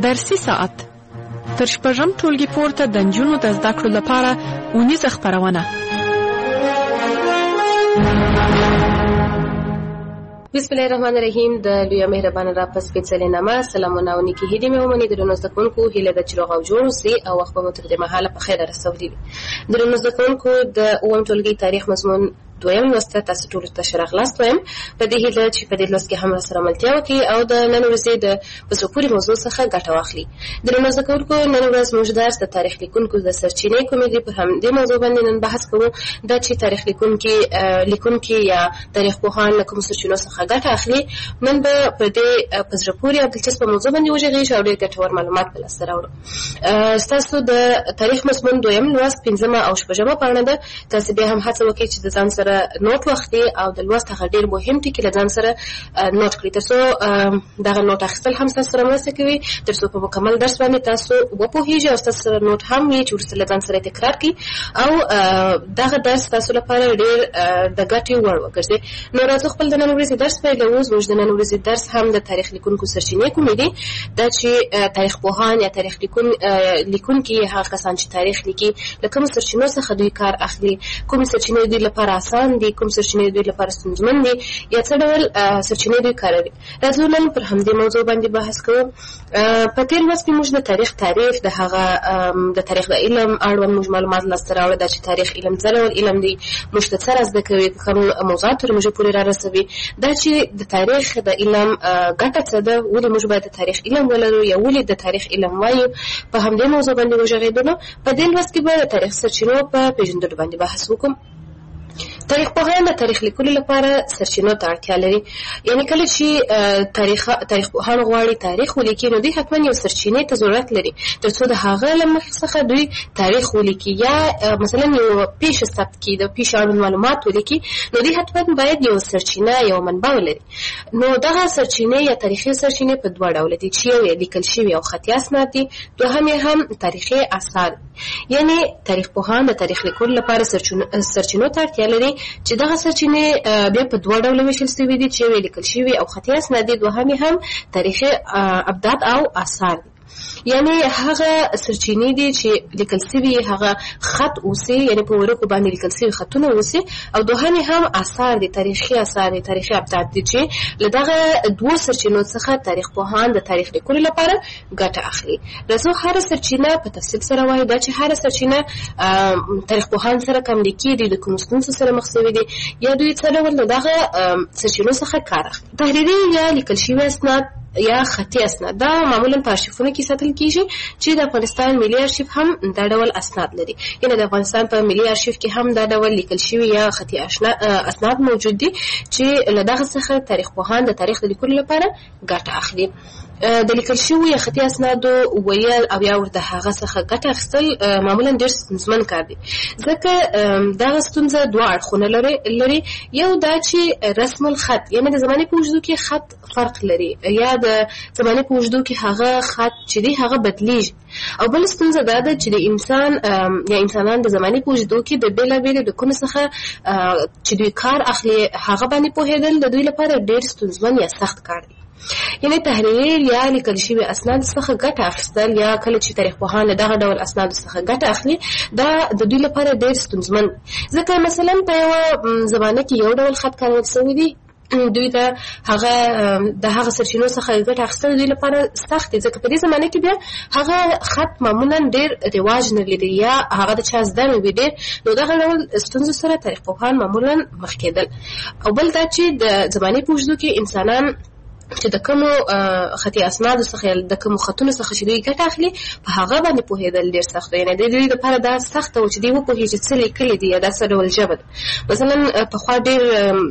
درسي ساعت تر شپږم ټولګي پورته د نجونو د زده کړو لپاره اونیزه خپرونه. بسم الله الرحمن الرحیم. د لوی مهربان را پس سپېڅلې نامه سلامونه او نیکی هدیې مې ومني. درنو زده کوونکو هیله ده چې روغ او جوړ اوسئ او وخت به مو تر دې مهاله په خیر رسولي وي. درنو زده کوونکو د اووم ټولګي تاریخ مضمون دویم لوست تاسو ټولو ته ښه راغلاست وایم. په دې هیله چې په دې لوست کې هم راسره ملتیا وکړي او د نن ورځې د په زړه پورې موضوع څخه ګټه واخلي. درنو زده کوونکو نن ورځ موږ درس د تاریخ لیکونکو د سرچینې کومې دي په همدې موضوع باندې نن بحث کوو. دا چې تاریخ لیکونکي یا تاریخ پوهان له کومو سرچینو څخه ګټه اخلي. نن به په دې په زړه پورې او دلچسپه موضوع باندې وغږیږو او ډېر ګټور معلومات به لاسته راوړو. ستاسو د تاریخ مضمون دویم لوست پنځمه او شپږمه پاڼه ده. تاسو بیا هم هڅه وکړئ چې د ځان سره نوٹ واخلئ او د لوست هغه ډېر مهم ټکي له ځان سره نوٹ کړئ تر څو دغه نوٹ اخیستل هم ستاسو سره مرسته کوي تر څو په مکمل درس باندې تاسو وپوهیږئ او ستاسو سره نوٹ هم وي چې وروسته له ځان سره تکرار کړئ او دغه درس تاسو لپاره ډېر د ګټې وړ وګرځي. نو راځو خپل د نن ورځې درس پیلوو. زموږ د نن ورځې درس هم د تاریخ لیکونکو سرچینې کومې دي. دا چې تاریخ پوهان یا تاریخ لیکونکي هغه کسان چې تاریخ لیکي له کومو سرچینو څخه دوی کار اخلي، کومې سرچینې دوی لپاره اسان دي، کوم سرچینې دوی لپاره ستونزمن دي یا څه ډول سرچینې دوی کاروي. راځو نن پر همدې موضوع باندې بحث کوو. په تېر لوست کې موږ د تاریخ تعریف د هغه د تاریخ د علم اړوند موږ معلومات لاسته راوړل. دا چې تاریخ علم څه ډول علم دی، موږ ته څه را زده کوي، کوم موضوعات تر موږ پورې را رسوي. دا چې د تاریخ د علم ګټه څه ده، ولې موږ باید د تاریخ علم ولرو یا ولې د تاریخ علم وایو، په همدې موضوع باندې وغږېدو. په دې لوست کې به د تاریخ سرچینو په پېژندلو باندې بحث وکړو. تاریخ پوهان د تاریخ لیکلو لپاره سرچینو ته اړتیا لري. یعنی کله چې تاریخ پوهان غواړي تاریخ ولیکي نو دوی حتما یو سرچینې ته ضرورت لري تر څو د هغه له مخې څخه دوی تاریخ ولیکي یا مثلا یو پیښه ثبت کړي، د پیښې اړوند معلومات ولیکي. نو دوی حتما باید یو سرچینه یو منبع ولري. نو دغه سرچینې یا تاریخي سرچینې په دوه ډوله دي چې یو لیکل شوي او خطي اسناد دي، دوهم یې هم تاریخي آثار. یعنی تاریخ پوهان د تاریخ لیکلو لپاره سرچینو ته اړتیا لري چې دغه سرچینې بیا په دوه ډوله ویشل شوي دي چې یو لیکل شوي او خطي اسناد دي، دوهم هم تاریخي ابدات او آثار دي. یعنی هغه سرچینې دي چې لیکل شوي هغه خط اوسي، یعنی په ورقو باندې لیکل شوي خطونه اوسي، او دوهم هم آثار دي، تاریخي آثار دي، تاریخي ابدات دي چې له دغه دوه سرچینو څخه تاریخ پوهان د تاریخ لیکلو لپاره ګټه اخلي. راځو هره سرچینه په تفصیل سره وایو. دا چې هره سرچینه تاریخ پوهان سره کوم لیکي دي، د کوم ستونزو سره مخ شوي دي یا دوی څه ډول د دغه سرچینو څخه کار اخلي. تحریري یا لیکل شوي اسناد یا خطي اسناد دا معمولا په ارشیفونو کې ساتل کیږي چې د افغانستان ملي ارشیف هم دا ډول اسناد لري. یعنی د افغانستان په ملي ارشیف کې هم دا ډول لیکل شوي یا خطي اسناد موجود دي چې له دغه څخه تاریخ پوهان د تاریخ د لیکلو لپاره ګټه اخلي. د لیکل شوي یا خطي اسنادو ویل او یا ورته هغه څخه ګټه اخیستل معمولا ډېر ستونزمن کار دی، ځکه دغه ستونزه دوه اړخونه لري. یو دا چې رسم الخط، یعنی د زمانې په اوږدو کې خط فرق لري یا د زمانې په اوږدو کې هغه خط چې دی هغه بدلیږي. او بل ستونزه دا ده چې د انسان یا انسانان د زمانې په اوږدو کې د بېلابېلو ډګونو څخه چې دوی کار اخلي هغه باندې پوهېدل د دوی لپاره ډېر ستونزمن یا سخت کار دی. یعنی تحریري یا لیکل شوي اسناد څخه ګټه اخیستل یا کله چې تاریخ پوهان دغه ډول اسناد څخه ګټه اخلي دا د دوی لپاره ډېر ستونزمن، ځکه مثلا په یوه زمانه کې یو ډول خط کارول شوی دی، دوی ته د هغه سرچینو څخه ګټه اخیستل دوی لپاره سخت دي، ځکه په دې زمانه کې بیا هغه خط معمولا ډېر رواج نه لري یا هغه د چا زده نه وي ډېر. نو دغه ډول ستونزو سره تاریخ پوهان معمولا مخ کېدل. او بل دا چې د زمانې په اوږدو کې انسانان چې د کومو خطي اسنادو څخه د کومو خطونو څخه چې دوی ګټه اخلي په هغه باندې پوهېدل ډېر سخت دی. یعنې د دوی لپاره دا سخته و چې دوی وپوهېږي چې څه لیکلي دي یا دا څه ډول ژبه ده. مثلا پخوا ډېر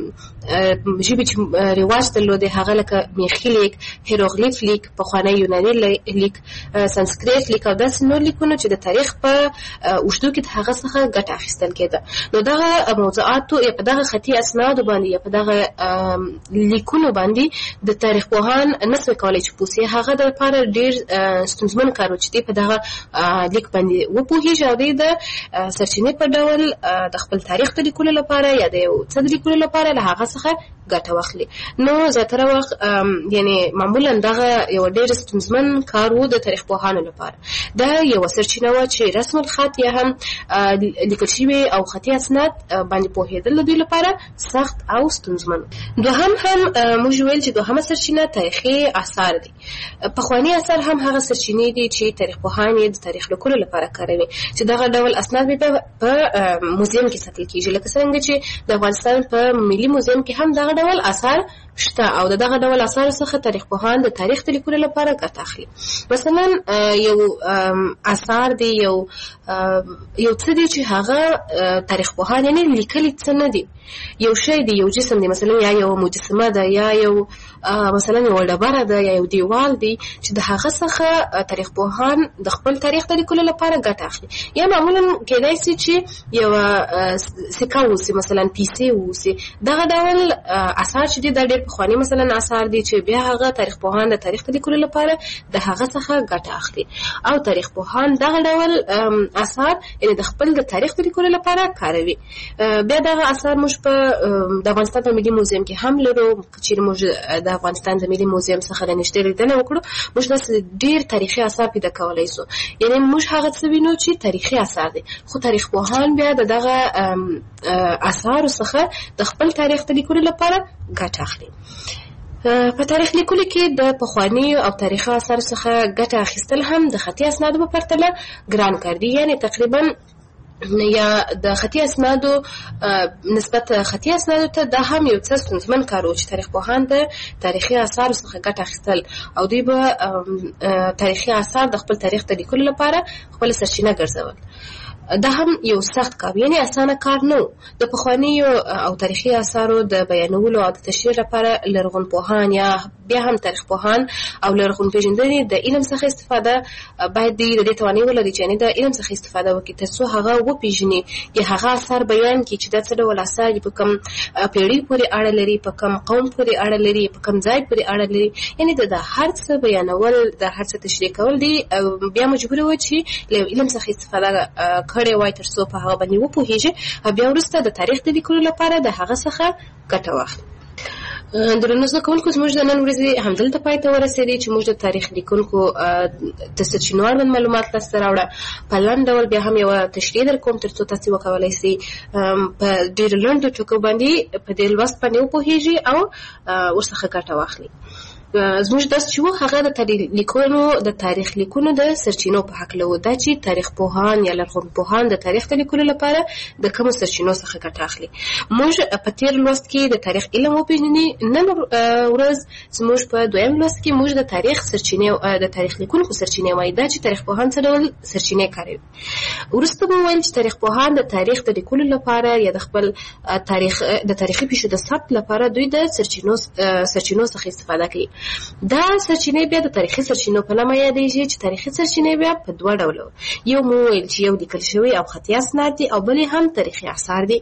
ژبې چې رواج درلودې هغه لکه میخي لیک، هیروغلیف لیک، پخوانی یوناني لیک، سانسکریت لیک او داسې نور لیکونه چې د تاریخ په اوږدو کې د هغه څخه ګټه اخیستل کېده. نو دغه موضوعاتو یا په دغه خطي اسنادو باندې یا په دغه لیکونو باندې د تاریخ پوهان نسوي کولای چې پوسي هغه د لپاره ډیر ستونزمن کار و چې دی په دغه لیک باندې وپوهیږي او دی د سرچینې په ډول د خپل تاریخ د لیکلو لپاره یا د یو څه د لیکلو لپاره له هغه څخه ګټه واخلي. نو زیاتره وخت یعنی معمولا دغه یو ډیر ستونزمن کار و د تاریخ پوهانو لپاره. دا یو سرچینه و چې رسم الخط یا هم لیکل شوي او خطي اسناد باندې پوهېدل د دوی لپاره سخت او ستونزمن. دوهم هم موږ ویل چې دوهمه سرچینه تاریخي آثار دي. پخواني آثار هم هغه سرچینې دي چې تاریخ پوهان یې د تاریخ لیکلو لپاره کاروي چې دغه ډول اسناد په موزیم کې ساتل کیږي. لکه څنګه چې د افغانستان په ملي موزیم کې هم دغه ډول آثار شته او دغه ډول آثار څخه تاریخ پوهان د تاریخ د لیکلو لپاره ګټه اخلي. مثلا یو آثار دی یو څه دی چې هغه تاریخ پوهان یعنی لیکلي څه نه دي، یو شی دی، یو جسم دی، مثلا یا یو مجسمه ده یا یو مثلا یو ډبره ده یا یو دیوال دی چې د هغه څخه تاریخ پوهان د خپل تاریخ د لیکلو لپاره ګټه اخلي. یا معمولا کېدای شي چې یو سکه اوسي، مثلا پیسې اوسي. دغه ډول آثار چې دي دا ډېر پخواني مثلا آثار دي چې بیا هغه تاریخ پوهان د تاریخ د لیکلو لپاره د هغه څخه ګټه اخلي او تاریخ پوهان دغه ډول آثار یعنی د خپل د تاریخ د لیکلو لپاره کاروي. بیا دغه آثار موږ په د افغانستان په ملي موزیم کې هم لرو. چې موږ د افغانستان د ملي موزیم څخه د نږدې لیدنه وکړو، موږ داسې ډېر تاریخي آثار پیدا کولی سو. یعنی موږ هغه څه وینو چې تاریخي آثار دي، خو تاریخ پوهان بیا د دغه آثارو څخه د خپل تاریخ د لیکلو لپاره ګټه اخلي. په تاریخ لیکلو کې د پخوانیو او تاریخي آثارو څخه ګټه اخیستل هم د خطي اسنادو په پرتله ګران کار دي. یعنی تقریبا یا د خطي اسنادو نسبت خطي اسنادو ته دا هم یو څه ستونزمن کار و چې تاریخ پوهان د تاریخي آثارو څخه ګټه اخیستل او دوی به تاریخي آثار د خپل تاریخ د لیکلو لپاره خپل سرچینه ګرځول. دا هم یو سخت کار، یعنی اسانه کار نه. د پخوانیو او تاریخي آثارو د بیانولو او د تشریح لپاره لرغونپوهان یا بیا هم تاریخ پوهان او لرغون پیژندنې د علم څخه استفاده باید د دې توانایي ولري چې د علم څخه استفاده وکړي ترڅو هغه وپیژني یا هغه آثار بیان کړي چې دا څه ډول آثار په کوم پیړۍ پورې اړه لري، په کوم قوم پورې اړه لري، په کوم ځای پورې اړه لري. یعنی د هر څه بیانول، د هر څه تشریح کول دي بیا مجبور و چې له علم څخه استفاده کړي وای ترڅو په هغه باندې وپوهیږي او بیا وروسته د تاریخ د لیکلو لپاره د هغه څخه ګټه واخلي. درنو زده کوونکو، زموږ د نن ورځې همدلته پای ته ورسېدې چې موږ د تاریخ لیکونکو د سرچینو اړوند معلومات لاسته راوړه. په لنډ ډول بیا هم یوه تشریح در کوم ترڅو تاسې وکولی سئ په ډېرو لنډو ټکو باندې په دې لوست باندې وپوهیږي او ورڅخه ګټه واخلي. زموږ درس چې و هغه د تاریخ لیکونو د سرچینو په هکله و. دا چې تاریخ پوهان یا لرغونپوهان د تاریخ د لیکلو لپاره د کومو سرچینو څخه ګټه اخلي. موږ په تېر لوست کې د تاریخ علم وپېژنې. نن ورځ زموږ په دویم لوست کې موږ د تاریخ سرچینې د تاریخ لیکونکو سرچینې وایي. دا چې تاریخ پوهان څه ډول سرچینې کاروي. وروسته به وویل چې تاریخ پوهان د تاریخ د لیکلو لپاره یا د خپل د تاریخي پیښو د ثبت لپاره دوی د سرچینو څخه استفاده کوي. دا سرچینې بیا د تاریخي سرچینو په نامه یادېږي چې تاریخي سرچینې بیا په دوه ډوله یو مو ویل چې یو لیکل شوي او خطي اسناد دي او بلې هم تاریخي آثار دي.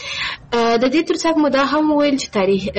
د دې ترڅنګ مو دا هم ویل چې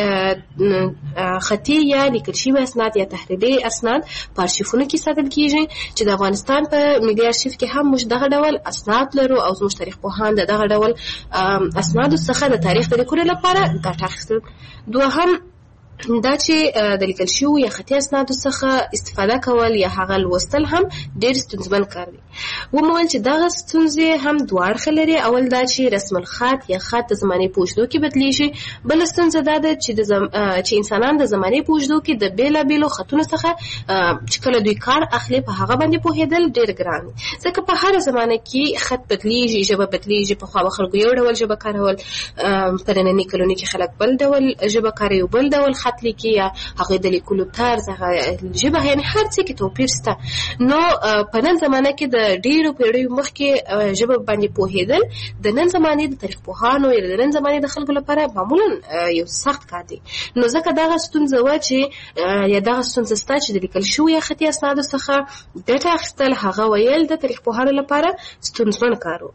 خطي یا لیکل شوي اسناد یا تحریري اسناد په ارشیفونو کې ساتل کیږي چې د افغانستان په ملي ارشیف کې هم موږ دغه ډول اسناد لرو او زموږ تاریخ پوهان دغه ډول اسنادو څخه د تاریخ د لیکلو لپاره ګټه اخیستل. دوهم دا چې د لیکل شوي یا خطي اسنادو څخه استفاده کول یا هغه لوستل هم ډېر ستونزمن کار دی. ومویل چې دغه ستونزې هم دوه اړخه لري. اول دا چې رسم الخط یا خط د زمانې په اوږدو کې بدلیږي. بله ستونزه دا ده چې انسانان د زمانې په اوږدو کې د بېلابېلو خطونو څخه چې کله دوی کار اخلي په هغه باندې پوهېدل ډېر ګران دي، ځکه په هره زمانه کې خط بدلیږي، ژبه بدلیږي. پخوا به خلکو یو ډول ژبه کارول، په ننني کلونو کې خلک بل ډول ژبه کاروي، بل ډول خط لیکي یا هغه د لیکلو طرز، هغه ژبه، یعنی هر څه کې توپیر شته. نو په نن زمانه کې د ډېرو پیړیو مخکې ژبه باندې پوهېدل د نن زمانې د تاریخ پوهانو یا د نن زمانې د خلکو لپاره معمولا یو سخت کار دی. نو ځکه دغه ستونزه وه چې یا دغه ستونزه شته چې د لیکل شوي یا خطي اسنادو څخه ګټه اخیستل هغه ویل د تاریخ پوهانو لپاره ستونزمن کار و.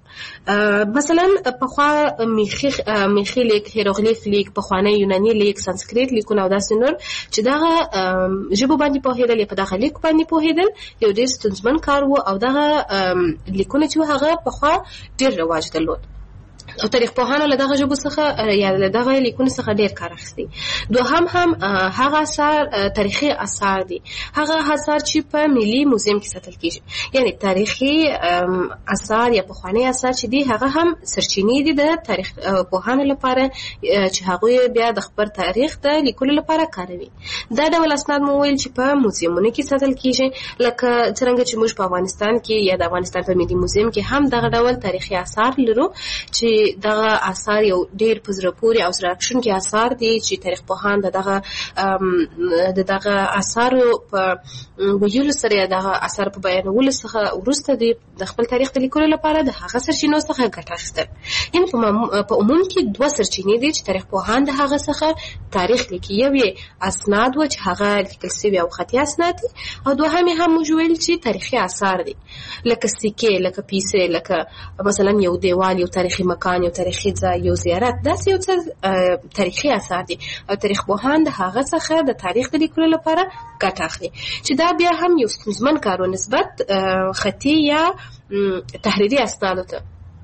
مثلا پخوا میخي لیک، هیروغلیف لیک، پخوانی یوناني لیک، سانسکریت لیکونه او داسې نور چې دغه ژبو باندې پوهېدل یا په دغه لیک باندې پوهېدل یو ډېر ستونزمن کار و او دغه لیکونه چې هغه پخوا ډېر رواج درلود او تاریخ پوهانو له دغه ژبو څخه یا له دغه لیکونو څخه ډېر کار اخیستی. دوهم هم هغه آثار تاریخي آثار دي، هغه آثار چې په ملي موزیم کې ساتل کیږي. یعنی تاریخي آثار یا پخوانی آثار چې دي هغه هم سرچینې دي د تاریخ پوهانو لپاره چې هغوی بیا د خپل تاریخ د لیکلو لپاره کاروي. دا ډول اسناد مو ویل چې په موزیمونو کې ساتل کیږي، لکه څنګه چې موږ په افغانستان کې یا د افغانستان په ملي موزیم کې هم دغه ډول تاریخي آثار لرو چې دغه آثار یو ډېر په زړه پورې او زړه راښکونکي آثار دي چې تاریخ پوهان دغه آثارو په ویلو سره یا دغه آثار په بیانولو څخه وروسته د خپل تاریخ د لیکلو لپاره د هغه سرچینو څخه ګټه اخیستل. یعنې په عموم کې دوه سرچینې دي چې تاریخ پوهان د هغه څخه تاریخ لیکي. یو یې اسناد و چې هغه لیکل سوي او خطي اسناد دي، او دوهم یې هم موږ ویل چې تاریخي آثار دي، لکه سکې، لکه پیسې، لکه مثلا یو دیوال، یو تاریخي مکان، یو تاریخي ځای، یو زیارت، داسې یو څه تاریخي آثار دي او تاریخ پوهان د هغه څخه د تاریخ د لیکلو لپاره ګټه اخلي، چې دا بیا هم یو ستونزمن کار و نسبت خطي یا تحریري اسنادو ته.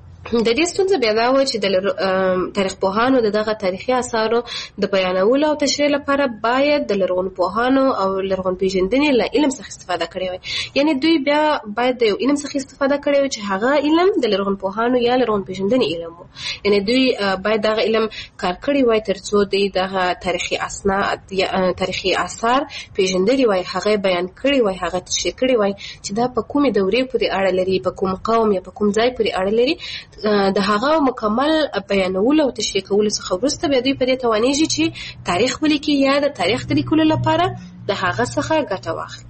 د دې ستونزه بیا دا و چې د تاریخ پوهانو د دغه تاریخي آثارو د بیانولو او تشریح لپاره باید د لرغونپوهانو او لرغونپېژندنې له علم څخه استفاده کړې وای. یعنې دوی بیا باید د یو علم څخه استفاده کړې وای چې هغه علم د لرغونپوهانو یا لرغونپېژندنې علم و. یعنې دوی باید دغه علم کار کړی وای تر څو دوی دغه تاریخي اسناد یا تاریخي آثار پېژندلي وای، هغه بیان کړی وای، هغه تشریح کړی وای چې دا په کومې دورې پورې اړه لري، په کوم قوم یا په کوم ځای پورې اړه لري. د هغه مکمل بیانولو او تشریح کولو څخه وروسته بیا دوی په دې توانیږي چې تاریخ ولیکي یا د تاریخ د لیکلو لپاره د هغه څخه ګټه واخلي.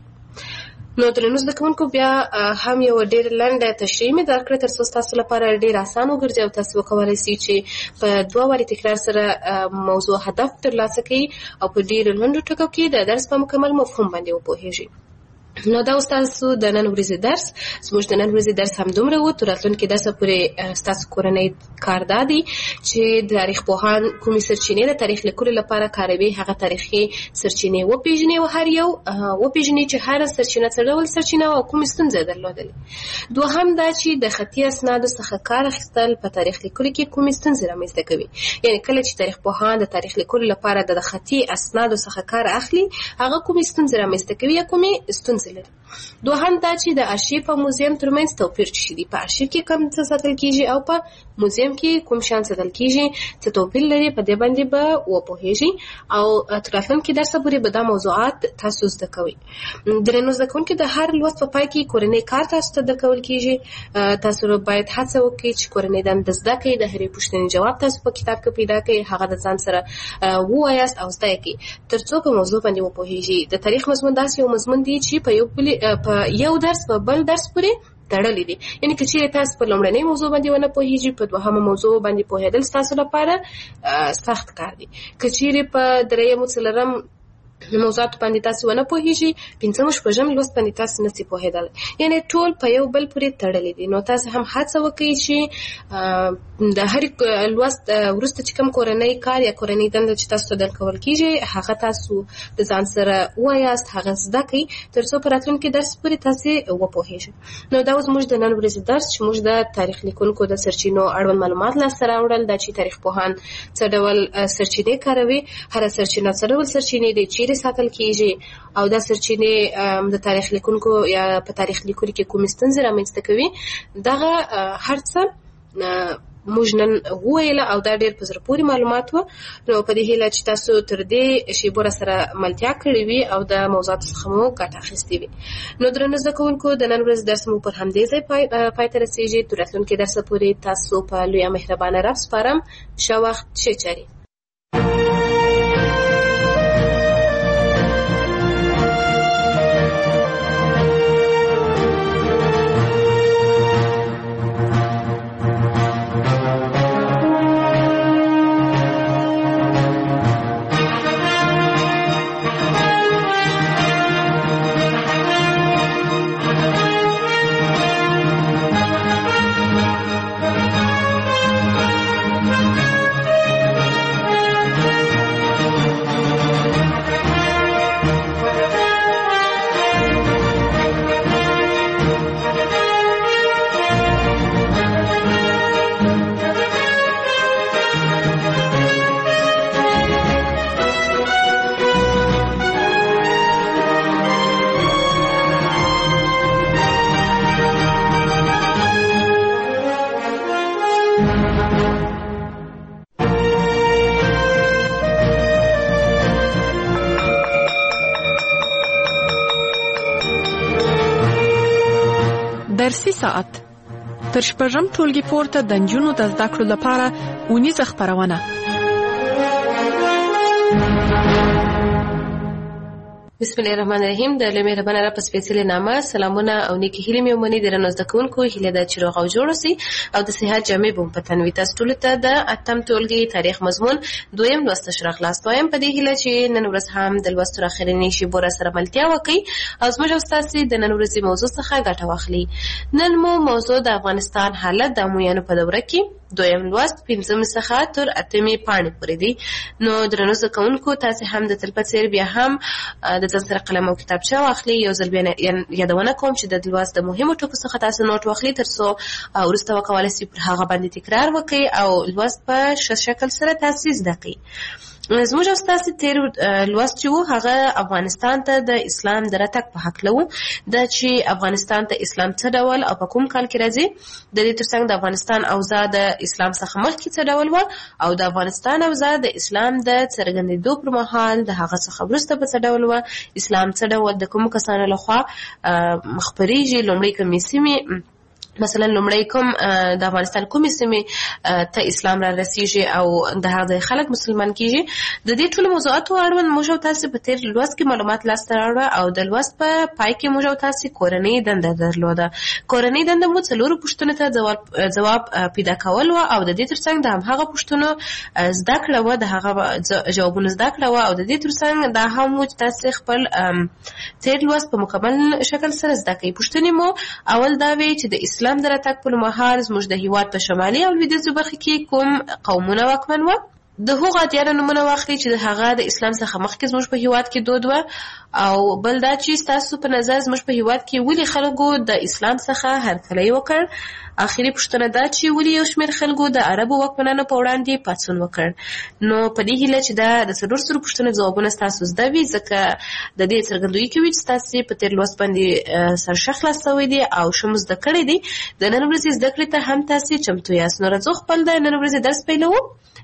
نو درنو زده کوونکو بیا هم یو ډېر لنډه تشریح مې درکړه تر څو ستاسو لپاره ډېر اسان وګرځي او تاسو وکولی شئ چې په 2 وارې تکرار سره موضوع هدف ترلاسه کړئ او په ډېرو لنډو ټکو کې د درس په مکمل مفهوم باندې وپوهیږئ. نو دا ستاسو د نن ورځې درس. زموږ د نن ورځې درس همدومره و. تر راتلونکي درسه پورې ستاسو کورنۍ کار دا دی چې د تاریخ پوهان کومې سرچینې د تاریخ لیکلو لپاره کاروي هغه تاریخي سرچینې وپېژني او هر یو وپېژني چې هره سرچینه څه ډول سرچینه او کومې ستونزې درلودلې. دوهم دا چې د خطي اسنادو څخه کار اخیستل په تاریخ لیکلو کې کومې ستونزې رامنځته کوي. یعنې کله چې تاریخ پوهان د تاریخ لیکلو لپاره د خطي اسنادو څخه کار اخلي هغه کومې ستونزې رامنځته کوي یا کومې ستونزې لري. دوهم دا چې د ارشیف او موزیم ترمنځ توپیر څه دی، په ارشیف کې کوم څه ساتل کیږي او په موزیم کې کوم شان ساتل کیږي، څه توپیر لري، په دې باندې به وپوهیږئ او تر راتلونکي درسه پورې به دا موضوعات تاسو زده کوئ. درنو زده کوونکي د هر لوست په پای کې کورنۍ کار تاسو ته درکول کیږي. تاسو باید هڅه وکړئ چې کورنۍ دنده زده کړئ، د هرې پوښتنې جواب تاسو په کتاب کې پیدا کړئ، هغه د ځان سره ووایاست او زده کړئ تر څو په موضوع باندې وپوهیږئ. د تاریخ مضمون داسې یو مضمون دی چې په یو درس په بل درس پورې تړلې دي. یعنې که چیرې تاسو په لومړنۍ موضوع باندې ونه پوهیږئ په دوهمه موضوع باندې پوهېدل ستاسو لپاره سخت کار دی. که چیرې په درېیم څلورم موضوعات باندې تاسو ونه پوهیږئ پنځم شپږم لوست باندې تاسو نشئ پوهېدلی. یعنې ټول په یو بل پورې تړلې دي. نو تاسو هم هڅه وکړئ چې د هر لوست وروسته چې کوم کورنۍ کار یا کورنۍ دنده چې تاسو ته درکول کیږي هغه تاسو د ځان سره ووایاست، هغه زده کړئ تر څو په راتلونکي درس پورې تاسو وپوهیږئ. نو دا اوس موږ د نن ورځې درس چې موږ د تاریخ لیکونکو د سرچینو اړوند معلومات لاسته راوړل، دا چې تاریخ پوهان څه ډول سرچینې کاروي، هره سرچینه څه ډول سرچینې دي، چیرې ساتل کیږي او دا سرچینې د تاریخ لیکونکو یا په تاریخ لیکلو کې کومې ستونزې رامنځته کوي. دغه هر څه موږ نن وویله او دا ډېر په زړه پورې معلومات و. نو په دې هیله چې تاسو تر دې شیبو راسره ملتیا کړې وي او د موضوعاتو څخه مو ګټه اخیستې وي. نو درنو زده کوونکو د نن ورځې درس مو پر همدې ځای پای ته رسېږي. تر راتلونکي درسه پورې تاسو په لویه مهربانه رب سپارم. ښه وخت، ښې چارې. درسي ساعت تر شپږم ټولګي پورته د نجونو د زده کړو لپاره اونیزه خپرونه. بسم الله الرحمن الرحیم. د لوی مهربان رب په سپېڅلې نامه سلامونه او نیکی هیلې مې ومني. درنو زده کوونکو هیله ده چې روغ او جوړ اوسئ او د صحت جامې به په تن وي. تاسو ټولو ته د اتم ټولګي تاریخ مضمون دویم لوست شروع خلاص وایم. په دې هیله چې نن ورځ هم د لوست تر اخرنۍ شیبو را سره ملتیا وکړئ او زموږ او ستاسو د نن ورځې موضوع څخه ګټه واخلئ. نن مو موضوع د افغانستان حالت د امویانو په دوره کې دویم لوست 5 څخه تر 8 پاڼې پورې دی. نو درنو زده کوونکو تاسو هم د تل په څیر بیا هم د ځان سره قلم او کتابچه واخلئ. یو ځل بیا یادونه کوم چې د لوست د مهمو ټکو څخه تاسو نوٹ واخلئ ترڅو وروسته وکولای شئ پر هغه باندې تکرار وکړئ او لوست په ښه شکل سره تاسو زده کړئ. زموږ او ستاسو تیر لوست چې و هغه افغانستان ته د اسلام د راتګ په هکله و. دا چې افغانستان ته اسلام څه ډول او په کوم کال کې راځي، د دې ترڅنګ د افغانستان اوضاع د اسلام څخه مخکې څه ډول و او د افغانستان اوضاع د اسلام د څرګندېدو پر مهال د هغه څخه وروسته په څه ډول و، اسلام څه ډول د کومو کسانو لخوا خپرېږي، لومړی کومې سیمې مثلا لومړی کوم د افغانستان کومې سیمې ته اسلام را رسیږي او د هغه خلک مسلمان کیږي. د دې ټولو موضوعاتو اړوند موږ او تاسو په تیر لوست کې معلومات لاسته راوړل او د لوست په پای کې موږ او تاسو کورنۍ دنده درلوده. کورنۍ دنده مو څلورو پوښتنو ته جواب پیدا کول و او د دې ترڅنګ د همغه پوښتنو زده کړه و، د هغه جوابونه زده کړه و او د دې ترڅنګ دا هم و چې تاسو خپل تیر لوست په مکمل شکل سره زده کړئ. پوښتنې مو اول دا وی چې د اسلام د راتګ پر مهال زموږ د هیواد په شمالي او لویدیځو برخو کې کوم قومونه واکمن وو. د هغو اتیانو نومونه واخلئ چې د هغه د اسلام څخه مخکې زموږ په هیواد کې دود و او بل دا چې ستاسو په نظر زموږ په هیواد کې ولې خلکو د اسلام څخه هرکلی وکړ. آخري پوښتنه دا چې ولې یو شمېر خلکو د عربو واکمنانو په وړاندې پاڅون وکړ. نو په دې هیله چې دا د څلور سرو پوښتنو ځوابونه ستاسو زده وي، ځکه د دې څرګندوي کوي چې ستاسو په تیر لوست باندې سرښه خلاص شوی دی او ښه مو زده کړی دی. د نن ورځې زده کړې ته هم تاسو چمتو یاست. نو راځو خپل د نن ورځې درس پیلوو.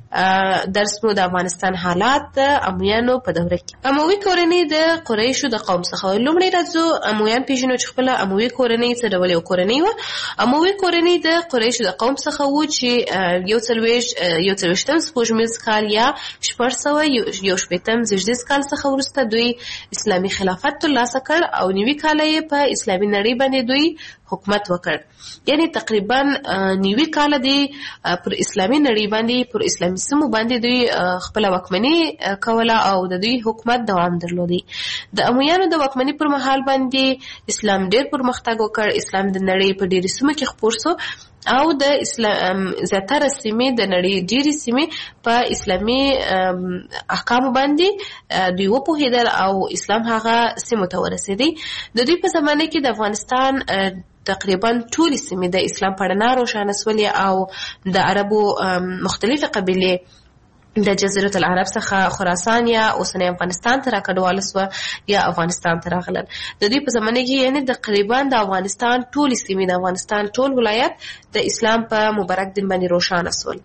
درس مو د افغانستان حالات امویانو په دوره کې. اموي کورنۍ د قریشو د قوم څخه. لومړی راځو امویان پیژنو چې خپل اموي کورنۍ څه ډول یو کورنۍ و. اموي کورنۍ د قریشو د قوم څخه و چې یو څلوېښتم سپوږمیز کال یا 618 زیږدیز کال څخه وروسته دوی اسلامي خلافت ترلاسه کړ او 90 کاله یې په اسلامي نړۍ باندې دوی حکومت وکړ. یعنی تقریبا 90 کاله دی پر اسلامي نړۍ باندې پر اسلامي سیمو باندې دوی خپل واکمني کوله او د دوی حکومت دوام درلودي. د امویانو د واکمني پر مهال باندې اسلام ډېر پرمختګ وکړ. اسلام د نړۍ په ډېرو سیمو کې خپور شو او د اسلام زیاتره سیمې د نړۍ ډېرې سیمې په اسلامي احکامو باندې دوی وپوهېدل او اسلام هغه سیمو ته ورسېدی. د دوی په زمانه کې د افغانستان تقریبا ټولې سیمې د اسلام په رڼا روښانه شولې او د عربو مختلفې قبیلې د جزیرة العرب څخه خراسان یا اوسنی افغانستان ته راکډواله سوه یا افغانستان ته راغلل. د دوی په زمانه کې یعنې تقریبا د افغانستان ټولې سیمې د افغانستان ټول ولایت د اسلام په مبارک دین باندې روښانه شول.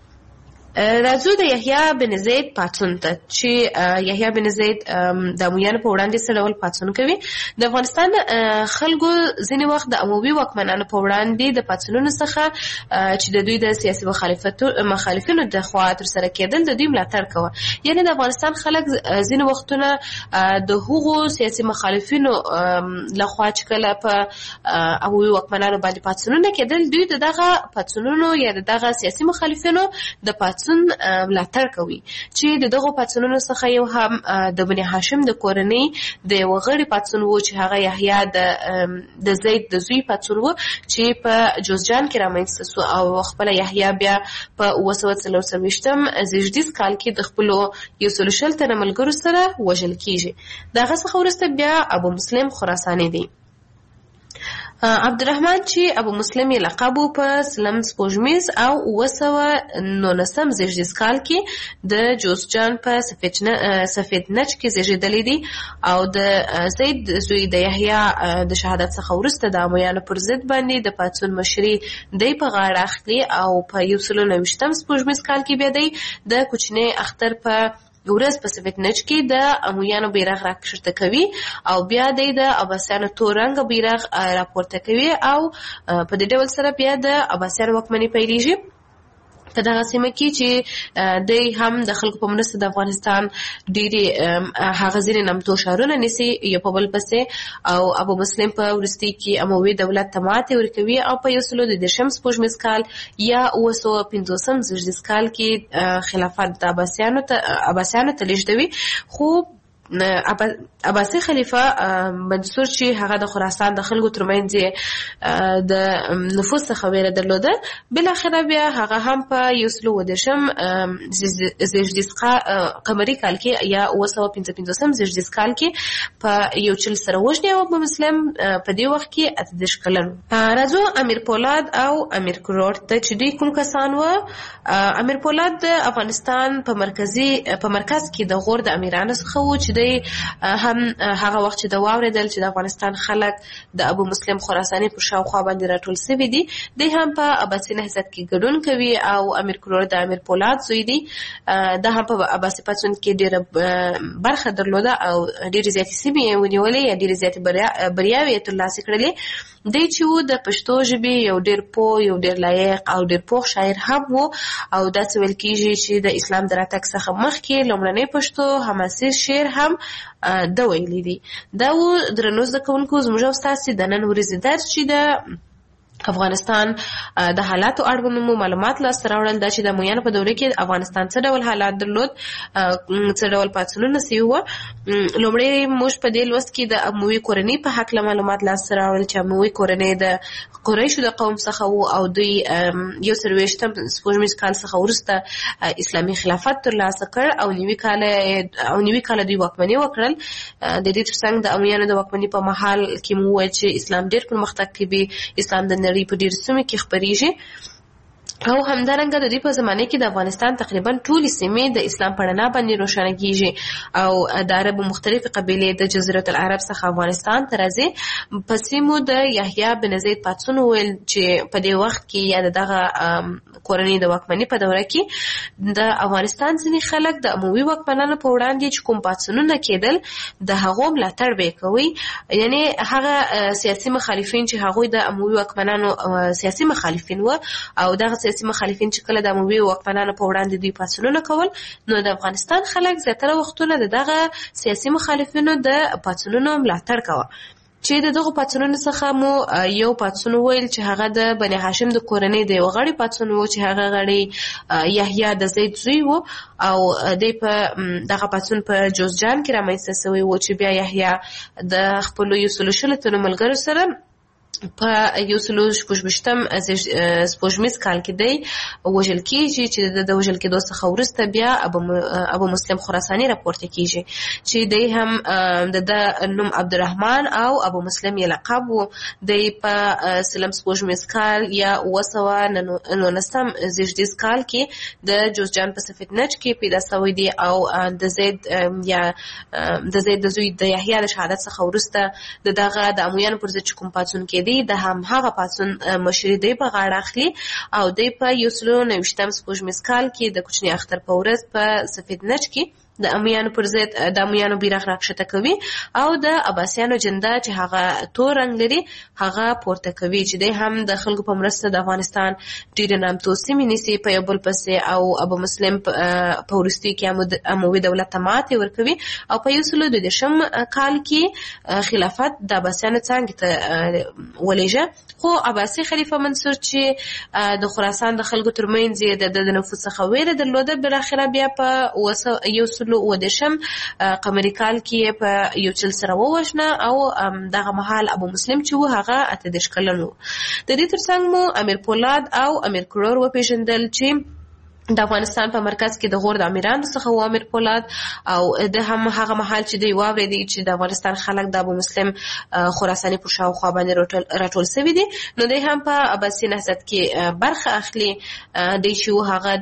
راځو د یحیی بن زید پاڅون ته چې یحیی بن زید د امویانو په وړاندې څه ډول پاڅون کوي. د افغانستان خلکو ځینې وخت د اموي واکمنانو په وړاندې د پاڅونونو څخه چې د دوی د سیاسي مخالفینو د خوا ترسره کېدل د دوی ملاتړ کوه. یعنې د افغانستان خلک ځینې وختونه د هغو سیاسي مخالفینو لخوا چې کله په اموي واکمنانو باندې پاڅونونه کېدل دوی د دغه پاڅونونو یا د دغه سیاسي مخالفینو د پاڅون ملاتړ کوي. چې د دغو پاڅونونو څخه یو هم د بني هاشم د کورنۍ د یوه غړي پاڅون و چې هغه یحیی د زید د زوی پاڅون و چې په جوزجان کې رامنځته سو او خپله یحیی بیا په 944 زیږدیز کال کې د خپلو 120 تنه ملګرو سره وژل کیږي. د هغه څخه وروسته بیا ابو مسلم خراساني دی. عبدالرحمن چې ابو مسلم یې لقب په سلم سپوږمیز او 919 زیږدیز کال کې د جوزجان په سفید نج کې زیږېدلی دی او د زید زوی د یحیی د شهادت څخه وروسته د امویانو پر ضد باندې د پاڅون مشري دی په غاړه اخلي او په 1929 سپوږمیز کال کې بیا دی د کوچنی اختر په ورځ په سفید نج کې د امویانو بیرغ راکښته کوي او بیا د عباسیانو تور رنګ بیرغ راپورته کوي او په دې ډول سره بیا د عباسیانو واکمني پیلېږي په دغه سیمه کې چې دوی هم د خلکو په مرسته د افغانستان ډېرې هغه ځینې نامتو ښارونه نیسي یو په بل پسې او ابو مسلم په وروستي کې اموي دولت ته ماتې ورکوي او په 1930 سپوږمیز کال یا 1950 زیږدیز کال کې خلافت د عباسیانو ته لیږدوي. خو عباسي خلیفه منصور چې هغه د خراسان د خلکو ترمنځ د نفوذ څخه ویره درلوده بالاخره بیا هغه هم په 1930 زیږدیز قمري کال کې یا 1955 زیږدیز کال کې په یو چل سره وژني او ابو مسلم په دې وخت کې 18 کلن. راځو امیر پولاد او امیر کروړ ته چې دوی کوم کسان و. امیر پولاد د افغانستان په مرکز کې د غور د امیرانو څخه و چې دی هم هغه وخت چې د واوریدل چې د افغانستان خلک د ابو مسلم خراساني په شاوخوا باندې راټول سوي دي دی هم په عباسي نهضت کې ګډون کوي او امیر کروړ د امیر پولاد زوی دی دا هم په عباسي پاڅون کې ډېره برخه درلوده او ډېرې زیاتې سیمې یې ونیولې یا ډېرې زیاتې بریاوې یې ترلاسه کړلې. دی چې و د پښتو ژبې یو ډېر پوه یو ډېر لایق او ډېر پوه شاعر هم و او داسې ویل کېږي چې د اسلام د راتګ څخه مخکې لومړنی پښتو حماسي شعر هم د ویلي دي. دا و درنو زده کوونکو زموږ او ستاسې د نن ورځې درس چې د افغانستان د حالاتو اړوند معلومات لاسته راوړل دا چې د امویانو په دوره کې افغانستان څه ډول حالات درلود څه ډول پاڅونونه سوي وو. لومړی موږ په دې لوست کې د اموي کورنۍ په هکله معلومات لاسته راوړل چې اموي کورنۍ د قریشو د قوم څخه وو او دوی 1930 سپوږمیز کال څخه وروسته اسلامي خلافت ترلاسه کړ او نوي کاله دوی واکمني وکړل. د دې ترڅنګ د امویانو د واکمني په مهال کې مو وویل چې اسلام ډېر پرمختګ کوي اسلام د نړۍ په ډېرو سیمو کې خپرېږي او همدارنګه د دې په زمانه کې د افغانستان تقریبا ټولې سیمې د اسلام په رڼا باندې روښانه کېږي او د عربو مختلفې قبیلې د جزیرة العرب څخه افغانستان ته راځي. په سیمو د یحیی بن زید پاڅون ویل چې په دې وخت کې یا دغه کورنۍ د واکمنۍ په دوره کې د افغانستان ځینې خلک د اموي واکمنانو په وړاندې چې کوم پاڅونونه کېدل د هغو ملاتړ به یې کوي یعنی هغه سیاسي مخالفین چې هغوی د اموي واکمنانو سیاسي مخالفین و او دغه سیاسي مخالفین چې کله د اموي واکمنانو په وړاندې دوی پاڅونونه کول نو د افغانستان خلک زیاتره وختونه دغه سیاسي مخالفینو د پاڅونونو ملاتړ کوه. چې دغه پاڅونونو څخه مو یو پاڅون ویل چې هغه د بني هاشم د کورنۍ د یو غړي پاڅون و چې هغه غړي یحیی د زید زوی و او د دغه پاڅون په جوزجان کې رامنځته شوی و چې بیا یحیی د خپلو 120 ملګرو سره په 1928 سپوږمیز کال کې دی وژل کېږي چې د وژل کېدو څخه وروسته بیا ابو مسلم خراساني راپورته کېږي چې دی هم د نوم عبدالرحمن او ابو مسلم یې لقب و. دی په سلم سپوږمیز کال یا 1919 زیږدیز کال کې د جوزجان په سفید نج کې پیدا شوی دی او د زید د زوی د یحیی د شهادت څخه وروسته دغه د امویانو پر ضد کوم پاڅون کې دی د هم هغه پاڅون مشري دی په غاړه اخلي او دی په 1929 سپوږمیز کال کې د کوچني اختر په ورځ په سفید نج کې د امیانو پر ضد د امیانو بیرغ راکښته کوي او د عباسیانو جنده چې هغه تور رنګ لري هغه پورته کوي چې دی هم د خلکو په مرسته د افغانستان ډېرې نامتو سیمې نیسي په یو بل پسې او ابو مسلم په وروستي کې اموي دولت ته ماتې ورکوي او په 1920 کال کې خلافت د عباسیانو څانګې ته ولېږه. خو عباسي خلیفه منصور چې د خراسان د خلکو ترمنځ د نفوذ څخه ویره درلوده بالاخره بیا په 1919 قمري کال کې په یو چل سره ووژنه او دغه مهال ابو مسلم چې و هغه 18 کلن و. د دې ترڅنګ مو امیر پولاد او امیر کروړ وپېژندل چې د افغانستان په مرکز کې د غور د امیرانو څخه و امیر پولاد او د هم هغه محل چې دی واورېدي چې د افغانستان خلک د ابو مسلم خراساني پر شاوخوا باندې راټول شوي دي نو دی هم په عباسي نهضت کې برخه اخلي دی چې هغه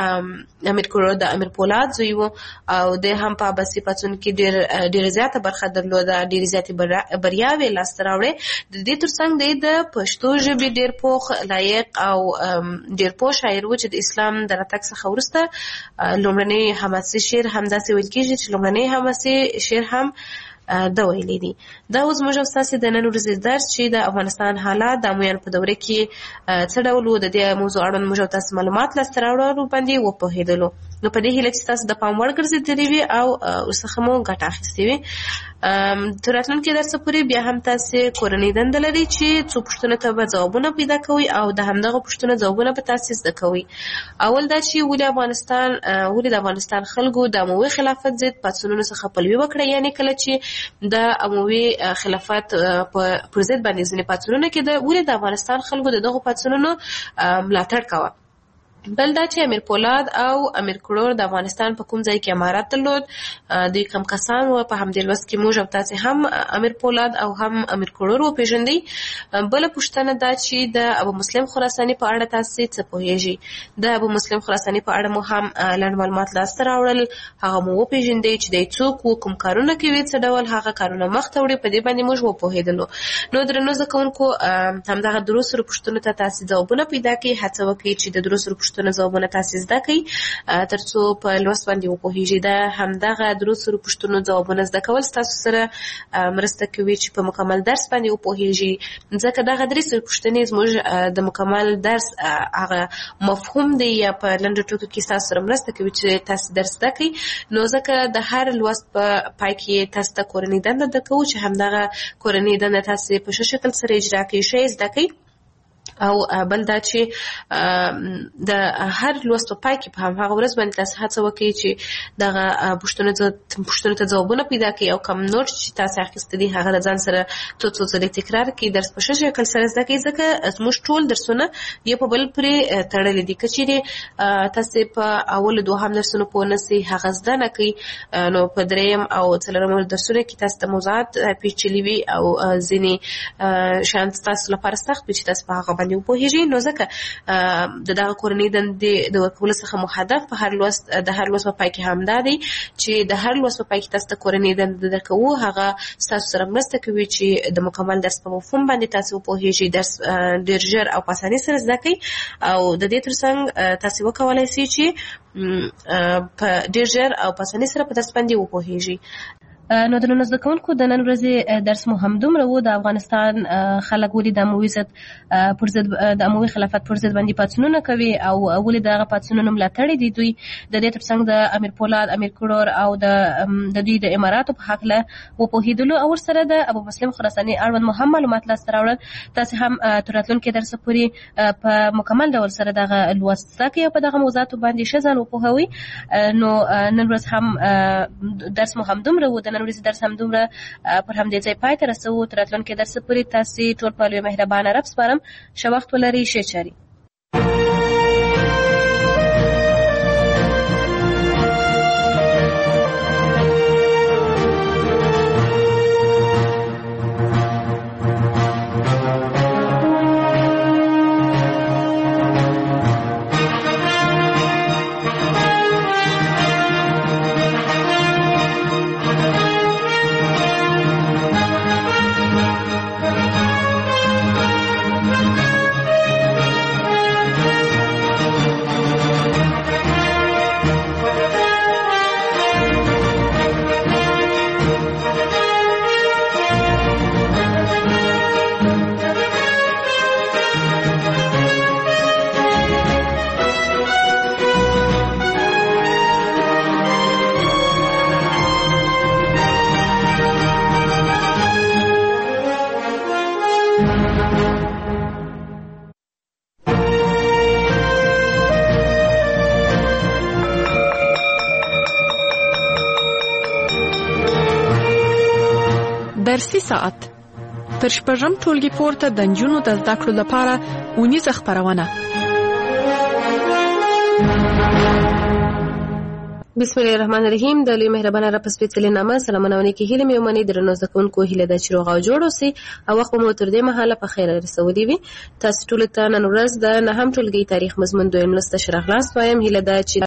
د امیر کروړ د امیر پولاد زوی و او د هم په عباسي پاڅون کې ډېر زیاته برخه درلوده ډېر زیاتې بریاوې لاسته راوړې د دې ترڅنګ دی د پښتو ژبې ډېر پوخ لایق او ډېر پوه شاعر و چې د اسلام د تک څخه ورسته لومړنی حماسي شعر همداسې ویل کېږي چې لومړنی حماسي شعر هم د ویلې دي. دا اوس موږ ستاسو د نن ورځې درس چې د افغانستان حالات د امویانو په دوره کې څه ډول و د دې موضوع اړوند موږ تاسو معلومات لاسته راوړو باندې وپوهېدلو نو په دې هیله چې تاسو د پام وړ ګرځېدلي وي او ورڅخه مو ګټه اخیستې وي. تر راتلونکي درسه پورې بیا هم تاسو کورنۍ دنده لري چې څو پوښتنو ته به ځوابونه پیدا کوئ او د همدغه پوښتنو ځوابونه به تاسو زده کوئ. اول دا چې ولې د افغانستان خلکو د اموي خلافت ضد پاڅونونو څخه پلوي وکړه یعنی کله چې د اموي خلافت پر ضد باندې ځینې پاڅونونه کېده ولې د افغانستان خلکو دغه پاڅونونو ملاتړ کوه. بل دا چې امیر پولاد او امیر کروړ د افغانستان په کوم ځای کې امارت درلود دوی کم کسان و په همدې لوست کې موږ او تاسې هم امیر پولاد او هم امیر کروړ وپېژندئ. بله پوښتنه دا چې د ابو مسلم خراساني په اړه تاسې څه پوهېږئ د ابو مسلم خراساني په اړه مو هم لنډ معلومات لاسته راوړل هغه مو وپېژندئ چې دی څوک و کوم کارونه کوي څه ډول هغه کارونه مخته وړي په دې باندې موږ وپوهېدلو. نو درنو زده کوونکو همدغه درو سرو پوښتنو ته تاسې ځوابونه پیدا کړئ هڅه وکړئ چې د درو سرو پوښتنو ځوابونه تاسې زده کړئ ترڅو په لوست باندې وپوهېږئ. د همدغه درو سرو پوښتنو ځوابونه زده کول ستاسو سره مرسته کوي چې په مکمل درس باندې وپوهېږئ ځکه دغه درې سرې پوښتنې زموږ د مکمل درس هغه مفهوم دی یا په لنډو ټکو کې ستاسو سره مرسته کوي چې تاسې درس زده کړئ. نو ځکه د هر لوست په پای کې تاسو ته کورنۍ دنده زده کوو چې همدغه کورنۍ دنده تاسې په ښه شکل سره اجرا کړئ ښه یې زده کړئ. او بل دا چې د هر لوست په پای کې په هماغه ورځ باندې تاسو هڅه وکړئ چې دغه پوښتنو ته ځوابونه پیدا کړئ او کوم نوټ چې تاسو اخیستی دي هغه د ځان سره څو ځلې تکرار کړئ درس په ښه شکل سره زده کړئ ځکه زموږ ټول درسونه یو په بل پورې تړلي دي. که چیرې تاسو په اول دوهم درسونو پوه نه سئ هغه زده نه کړئ نو په دریم او څلورم درسونو کې تاسو ته موضوعات پیچلي وي او ځینې شیان تاسو لپاره سخت وي چې تاسو په هغه باندې وپوهېږئ. نو ځکه د دغه کورنۍ دندې د ورکولو څخه مو هدف په هر لوست په پای کې همدا دی چې د هر لوست په پای کې تاسو ته کورنۍ دنده درکوو هغه ستاسو سره مرسته کوي چې د مکمل درس په مفهوم باندې تاسو وپوهېږئ درس ډېر ژر او په اسانۍ سره زده کړئ او د دې ترڅنګ تاسو وکولای شئ چې په ډېر ژر او په اسانۍ سره په درس باندې وپوهېږئ. نو د نن زده کوونکو د نن ورځې درس مو همدومره و د افغانستان خلک ولې د اموي خلافت پر ضد باندې پاڅونونه کوي او ولې دغه پاڅونونه ملاتړي دي دوی د دې ترڅنګ د امیر پولاد امیر کروړ او د دوی د اماراتو په هکله وپوهېدلو او ورسره د ابو مسلم خراساني اړوند مو هم معلومات لاسته راوړل. تاسې هم تر راتلونکي درسه پورې په مکمل ډول سره دغه لوست زده کړئ او په دغه موضوعاتو باندې ښه ځان وپوهوئ. نو نن ورځ هم درس مو همدومره و د نن ورځې درس همدومره پر همدې ځای پای ته رسوو. تر راتلونکي درسه پورې تاسې ټول په لوی مهربانه رب سپارم. ښه وخت ولرئ ښې چارې. درسي ساعت تر شپږم ټولګي پورته د نجونو د زده کړو لپاره اونیزه خپرونه بسم الله الرحمن الرحیم. د لوی مهربانه رب سپېڅلې نامه سلامونه ونیکي هیله مې ومني. درنو زده کوونکو هیله ده چې روغ او جوړ اوسئ او وخت مو تر دې مهاله په خیر رسولي وي. تاسو ټولو ته نن ورځ د 9 ټولګي تاریخ مضمون دویم لوست تشریح خلاص وایم. هیله ده چې